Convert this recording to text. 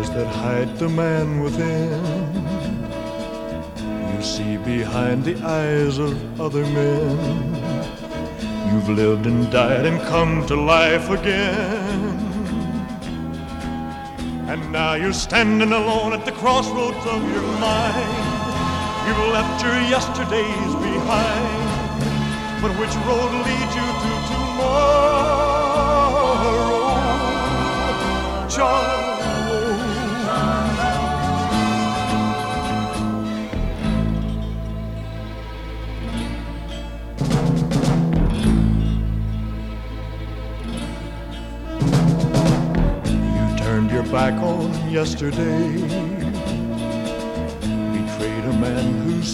eyes that hide the man within. You see behind the eyes of other men. You've lived and died and come to life again. And now you're standing alone at the crossroads of your mind. You've left your yesterdays behind. But which road leads you to tomorrow? Charles. You turned your back on yesterday.